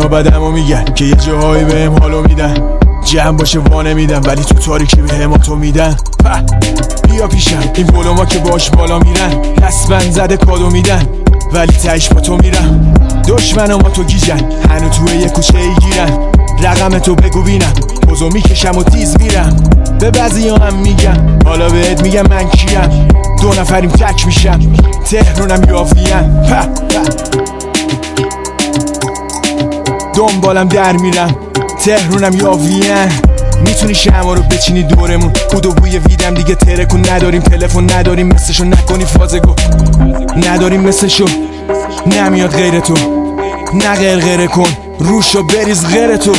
اونا بدمو میگن که یه جاهایی بهم حالو میدن، جمع باشه وانه میدن ولی تو تاریکی به هماتو میدن. بیا پیشم این بولوما که باش بالا میرن، دستبند زده کادو میدن ولی تهش با تو میرم. دشمنم با تو گیجن هنو توی یه کوچه ای گیرن، رقم تو بگو بینم بزو میکشم و تیز میرم. به بعضی هم میگم حالا بهت میگم من کیم، 2 نفریم تک میشم تهرونم یافتیم. دنبالم در میرم تهرونم یاویه. میتونی شمع رو بچینی دورمون، بود و بوی ویدم دیگه ترکون. نداریم تلفن نداریم مثلشو، نکنی فازگو نداریم مثلشو، نمیاد غیر تو. نه غیر کن روشو بریز غیر تو.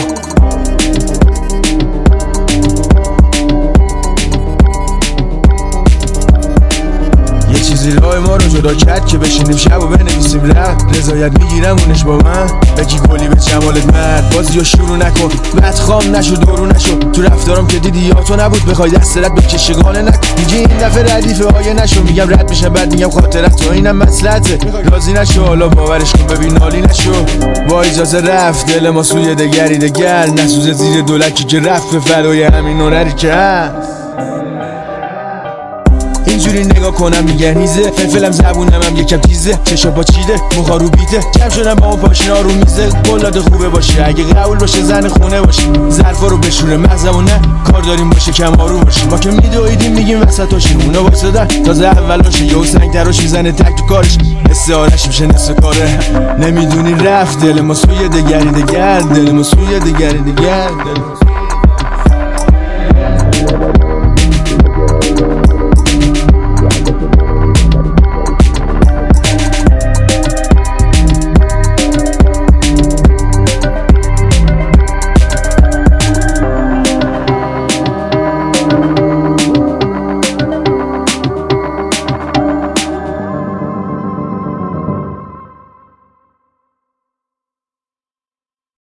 یه چیزی راه ما رو جدا کرد که بشینیم شب و بنویسیم رفت. رضایت میگیرم اونش با من بگی گلی به جمالت مرد. بازی رو شروع نکن بدخام نشو دورو نشو، تو رفتارم که دیدی یا تو نبود بخوای دست رد بکشی قانه نکن. میگی این دفعه ردیف آیه نشو، میگم رد میشه بعد میگم خاطرت تو اینم مسلحته. راضی نشو حالا باورش کن ببین نالی نشو. با اجازه رفت دل ما سوی دگری دگر، نسوزه زیر دولکی که رفت به فلای همین هنری که هست. اینجوری نگاه کنم میگه نیزه، فلفلم زبونم هم یکم تیزه، چشا با چیده موها رو بیته، جمع شدم با اون پاشنا رو میزه. قولاد خوبه باشه اگه قبول باشه زن خونه باشه، ظرفا رو بشوره مغزمون نه کار داریم باشه کمارو باشه. ما که میدویدیم میگیم وسطاشیم اونا وایسادن تازه اول باشه، یهو سنگ دراش میزنه تک تو کارش، استعارش میشه نصف کاره. نمیدونی رفت دل ما سوی دگری دگر، دل ما سوی دگری دگر.